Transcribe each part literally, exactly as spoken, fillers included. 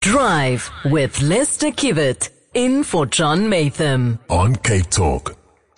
Drive with Lester Kivett. In for John Maytham. On Cape Talk.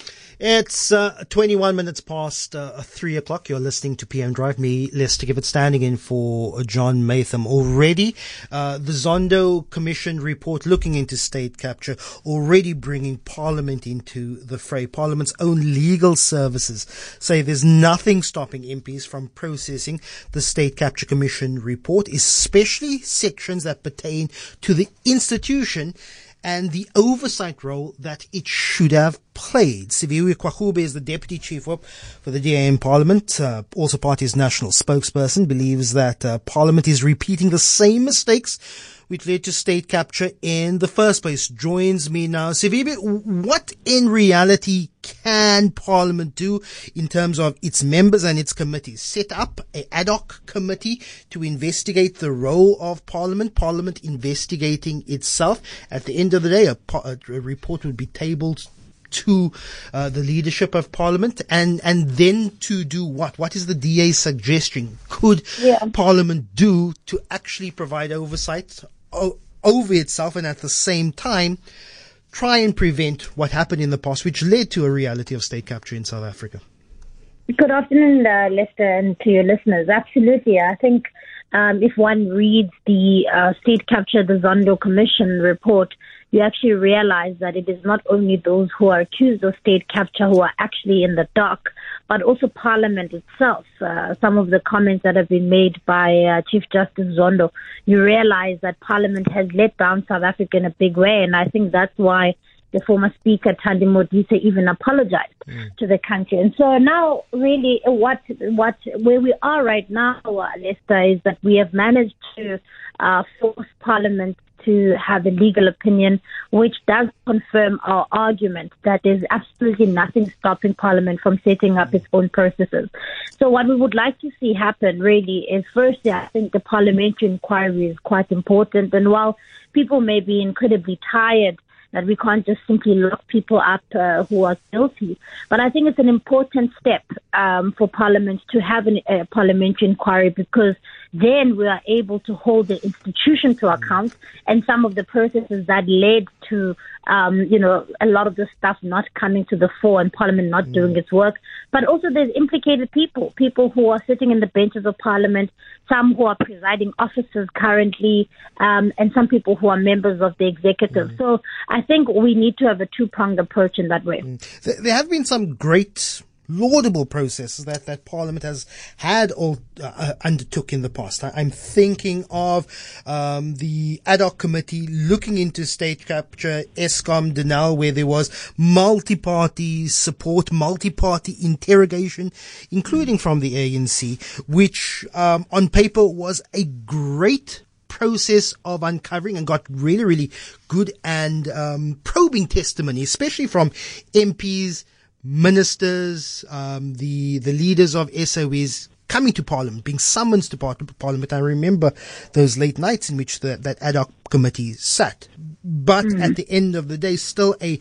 It's uh, twenty-one minutes past uh, three o'clock. You're listening to P M Drive. Me, Lester Kivett, standing in for John Maytham. Already, uh, the Zondo Commission report looking into state capture, already bringing Parliament into the fray. Parliament's own legal services say there's nothing stopping M Ps from processing the State Capture Commission report, especially sections that pertain to the institution and the oversight role that it should have played. Siviwe Kwagube is the Deputy Chief Whip for the D A in Parliament, uh, also party's national spokesperson, believes that uh, Parliament is repeating the same mistakes which led to state capture in the first place. Joins me now. Siviwe, what in reality can Parliament do in terms of its members and its committees? Set up an ad hoc committee to investigate the role of Parliament, Parliament investigating itself. At the end of the day, a, a report would be tabled to uh, the leadership of Parliament, and and then to do what? What is the D A suggesting? Could yeah. Parliament do to actually provide oversight o- over itself and at the same time try and prevent what happened in the past, which led to a reality of state capture in South Africa? Good afternoon, uh, Lester, and to your listeners. Absolutely. I think um, if one reads the uh, State Capture, the Zondo Commission report, you actually realize that it is not only those who are accused of state capture who are actually in the dock, but also Parliament itself. Uh, some of the comments that have been made by uh, Chief Justice Zondo, you realize that Parliament has let down South Africa in a big way, and I think that's why the former Speaker, Thandi Modise, even apologized mm. to the country. And so now, really, what, what, where we are right now, uh, Lester, is that we have managed to uh, force Parliament to have a legal opinion, which does confirm our argument that there's absolutely nothing stopping Parliament from setting up its own processes. So what we would like to see happen really is, firstly, I think the parliamentary inquiry is quite important. And while people may be incredibly tired that we can't just simply lock people up uh, who are guilty. But I think it's an important step um, for Parliament to have an, a parliamentary inquiry, because then we are able to hold the institution to account and some of the processes that led to, um, you know, a lot of the stuff not coming to the fore and Parliament not mm. doing its work. But also there's implicated people, people who are sitting in the benches of Parliament, some who are presiding officers currently, um, and some people who are members of the executive. Mm. So I think we need to have a two-pronged approach in that way. Mm. There have been some great laudable processes that, that Parliament has had or uh, undertook in the past. I, I'm thinking of um, the ad hoc committee looking into state capture, Eskom, Denel, where there was multi-party support, multi-party interrogation, including from the A N C, which um, on paper was a great process of uncovering and got really, really good and um, probing testimony, especially from M Ps, ministers, um, the the leaders of S O Es coming to Parliament, being summoned to Parliament. I remember those late nights in which the, that ad hoc committee sat. But mm-hmm. at the end of the day, still a,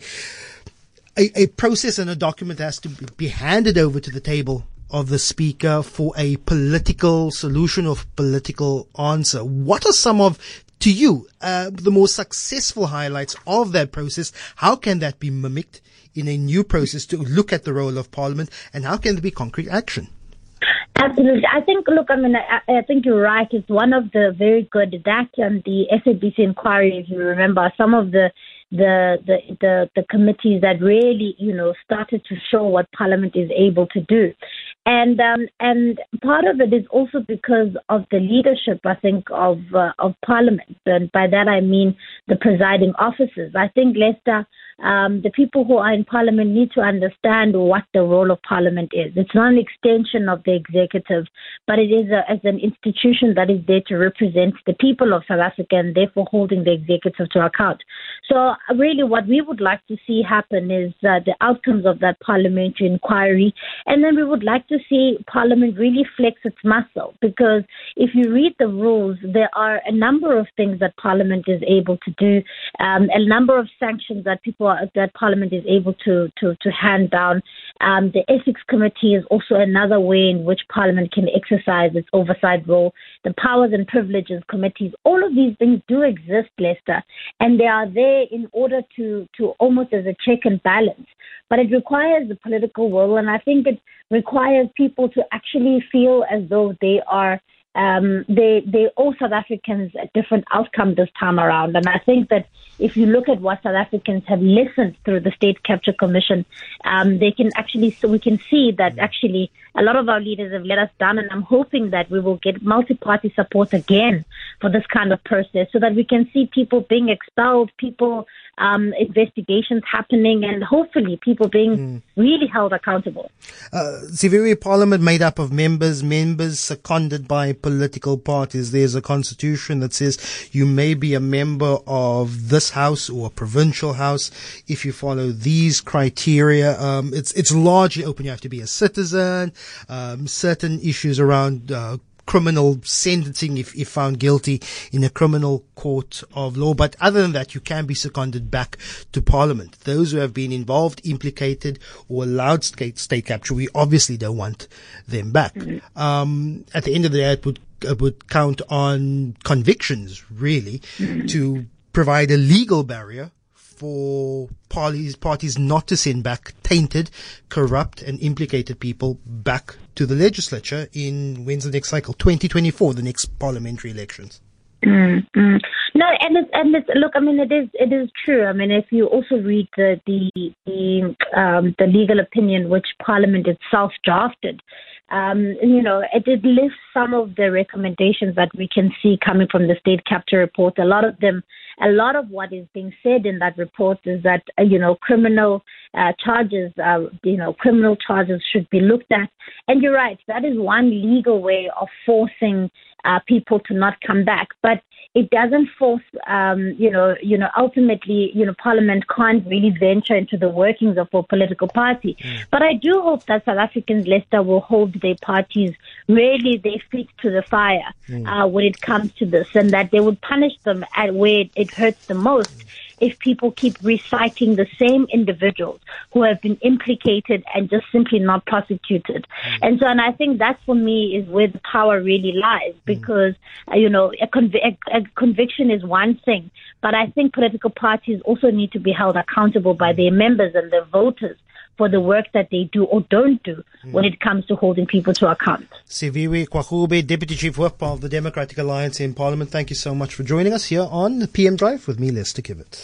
a a process and a document has to be handed over to the table of the Speaker for a political solution or political answer. What are some of, to you, uh, the more successful highlights of that process? How can that be mimicked in a new process to look at the role of Parliament, and how can there be concrete action? Absolutely. I think, look, I mean, I, I think you're right. It's one of the very good, that and the S A B C inquiry, if you remember, some of the the, the, the, the committees that really, you know, started to show what Parliament is able to do. And um, and part of it is also because of the leadership, I think, of uh, of Parliament. And by that I mean the presiding officers. I think, Lester, um, the people who are in Parliament need to understand what the role of Parliament is. It's not an extension of the executive, but it is a, as an institution that is there to represent the people of South Africa and therefore holding the executive to account. So really what we would like to see happen is uh, the outcomes of that parliamentary inquiry, and then we would like to to see Parliament really flex its muscle, because if you read the rules, there are a number of things that Parliament is able to do, um, a number of sanctions that people are, that Parliament is able to to, to hand down, Um, the Ethics Committee is also another way in which Parliament can exercise its oversight role. The Powers and Privileges Committees, all of these things do exist, Lester, and they are there in order to, to almost as a check and balance. But it requires the political will, and I think it requires people to actually feel as though they are Um, they, they all South Africans a different outcome this time around. And I think that if you look at what South Africans have listened through the State Capture Commission, um, they can actually, so we can see that actually a lot of our leaders have let us down. And I'm hoping that we will get multi-party support again for this kind of process so that we can see people being expelled, people, um, investigations happening, and hopefully people being mm. really held accountable. Uh, Siviri, Parliament made up of members, members seconded by political parties. There's a constitution that says you may be a member of this house or a provincial house if you follow these criteria. Um, it's it's largely open. You have to be a citizen. Um, certain issues around uh, criminal sentencing if, if found guilty in a criminal court of law. But other than that, you can be seconded back to Parliament. Those who have been involved, implicated, or allowed state, state capture, we obviously don't want them back. Mm-hmm. Um, at the end of the day, it would, it would count on convictions, really, mm-hmm. to provide a legal barrier for parties, parties not to send back tainted, corrupt, and implicated people back to the legislature in, when's the next cycle? twenty twenty-four, the next parliamentary elections. Mm-hmm. No, and it's, and it's, look, I mean, it is, it is true. I mean, if you also read the, the, the, um, the legal opinion which Parliament itself drafted, um, you know, it, it lists some of the recommendations that we can see coming from the State Capture report. A lot of them, a lot of what is being said in that report is that, uh, you know, criminal uh, charges, uh, you know, criminal charges should be looked at. And you're right, that is one legal way of forcing uh, people to not come back. But it doesn't force, um, you know, you know, ultimately, you know, Parliament can't really venture into the workings of a political party. Mm. But I do hope that South Africans, Lester, will hold their parties really their feet to the fire mm. uh, when it comes to this, and that they would punish them at where it hurts the most. Mm. If people keep reciting the same individuals who have been implicated and just simply not prosecuted. Mm. And so, and I think that for me is where the power really lies, because, mm. uh, you know, a, conv- a, a conviction is one thing, but I think political parties also need to be held accountable by their members and their voters for the work that they do or don't do mm. when it comes to holding people to account. Siviwe Kwagube, Deputy Chief Whip of the Democratic Alliance in Parliament, thank you so much for joining us here on the P M Drive with me, Lester Kivet.